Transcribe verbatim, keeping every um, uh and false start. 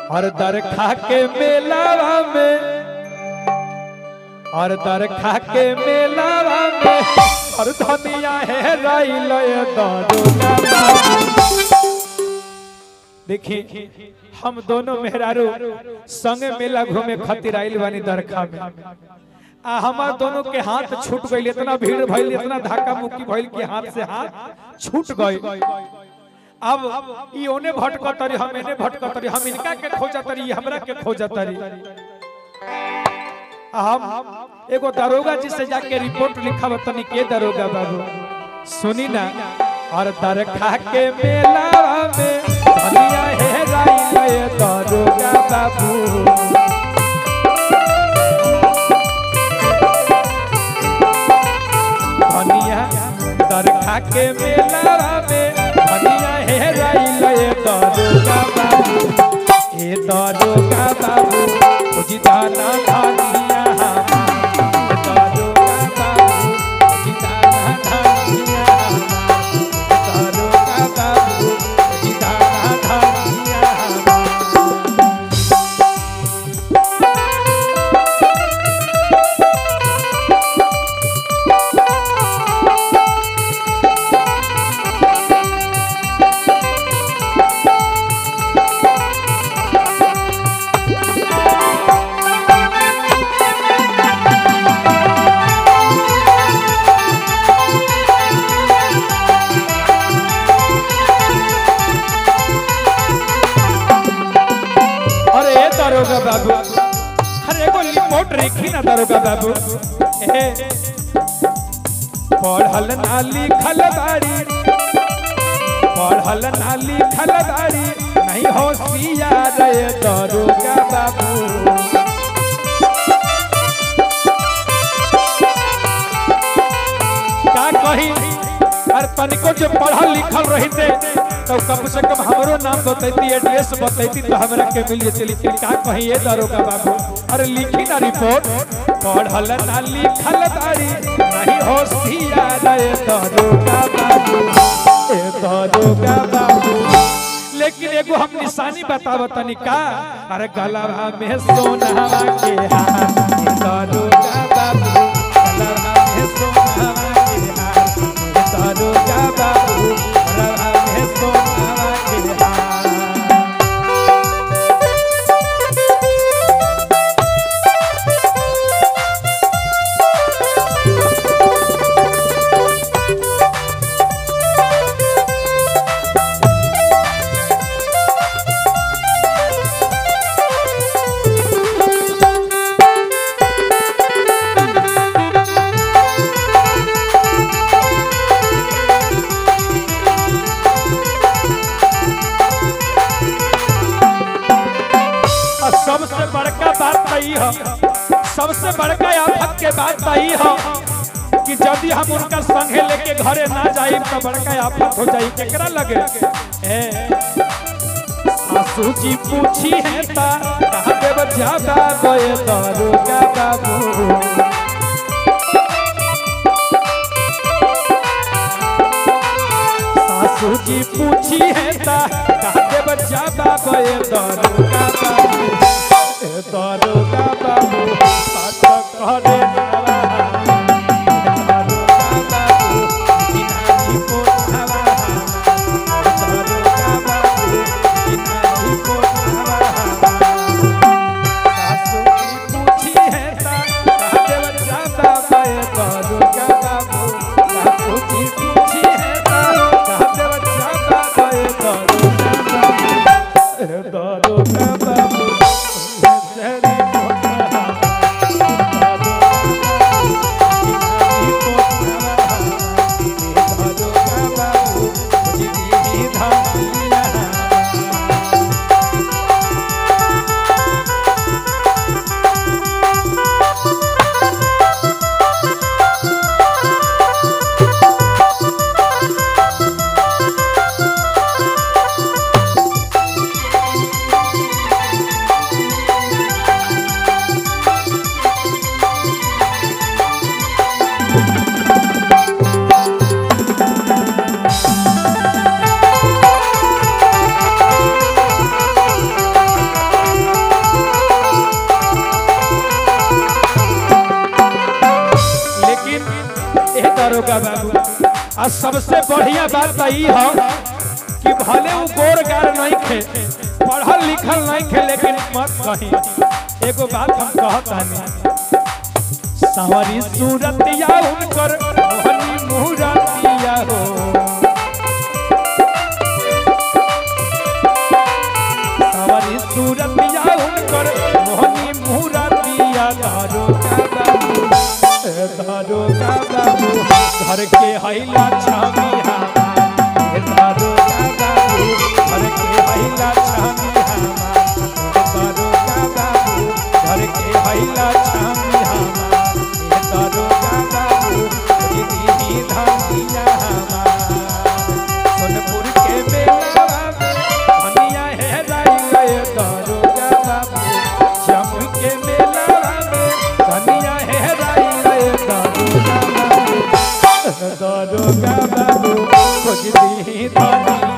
और दर खा के मेलावा में और दर खा के मेलावा में और धनिया है राई लय दारोगा। देखिए हम दोनों मेहरारू संग मेला घूमे खातिर आइल बानी दरखा में आ हमार दोनों के हाथ छूट गई, इतना भीड़ भइल, इतना धक्का मुक्की भइल कि हाथ से हाथ छूट गए। अब ई ओने भटकतरी, हम एने भटकतरी, हम इनका के खोजतरी, हमरा के खोजतरी। हम एगो दरोगा जी से जाके रिपोर्ट लिखाव तनी के दरोगा बाबू सुनी ना। और दर खा के मेला में धनिया है राई लय दारोगा बाबू। धनिया दर खा के मेला में धनिया है राई लय दारोगा बाबू। ए दारोगा बाबू खोजी दाना धनिया दारोगा बाबू। अरे एगो रिपोर्ट लिखी ना दारोगा बाबू। पढ़ल ना लिखल बाड़ी, पढ़ल ना लिखल बाड़ी, नहीं होशियार रे दारोगा बाबू। का कही अरे तनिको जो पढ़ल लिखल रहते तो कम से कम हमरो नाम बतैती, एड्रेस बतैती तो हमरा के मिल जेते। लेकिन का कही ये दारोगा बाबू। अरे लिखी ना रिपोर्ट पढ़ल ना लिखल बाड़ी, नहीं होशियार रे दारोगा बाबू। ए दारोगा बाबू लेकिन एगो हम निशानी बताव तनी का। अरे गलवा में सोना के हार दारोगा बाबू, गलवा में सोना के हार दारोगा बाबू, गलवा में सोना के हार। सबसे बड़का बात यही है, सबसे बड़का आफत के बात यही है कि यदि हम उनका संगे लेके घरे ना जाई तो बड़का आफत हो जाई। केकरा लगे ए सासू जी पूछी है ता कहा देव ज्यादा गए दारोगा बाबू। सासू जी पूछी है ता कहा देव ज्यादा गए दारोगा बाबू। दारोगा बाबू साथ करे दारोगा बाबू इनाही पोछावा, दारोगा बाबू इनाही पोछावा। सासू की पूछी है ता कहा देव ज्यादा गए दारोगा बाबू। सासू की पूछी है ता कहा देव ज्यादा गए दारोगा बाबू। दारोगा बाबू दारोगा बाबू। आ सबसे बढ़िया बात ई है कि भले वो गोरगार नहीं खे, पढ़ल लिखल नहीं खे, लेकिन मत कहीं एगो बात हम कहतानी, सावरी सूरतिया उनकर मोहनी मुहरतिया हो, सावरी सूरतिया उनकर मोहनी मुहरतिया दारोगा बाबू, दारोगा बाबू घर के हैला छमिया, दारोगा बाबू घर के हैला छमिया, दारोगा बाबू घर के हैला छमिया, दारोगा बाबू दीदी धनिया सोनपुर के बेला धनिया है राई, दारोगा बाबू जमुई के मेला धनिया है राई, दारोगा बाबू दारोगा बाबू खोज दी धनिया।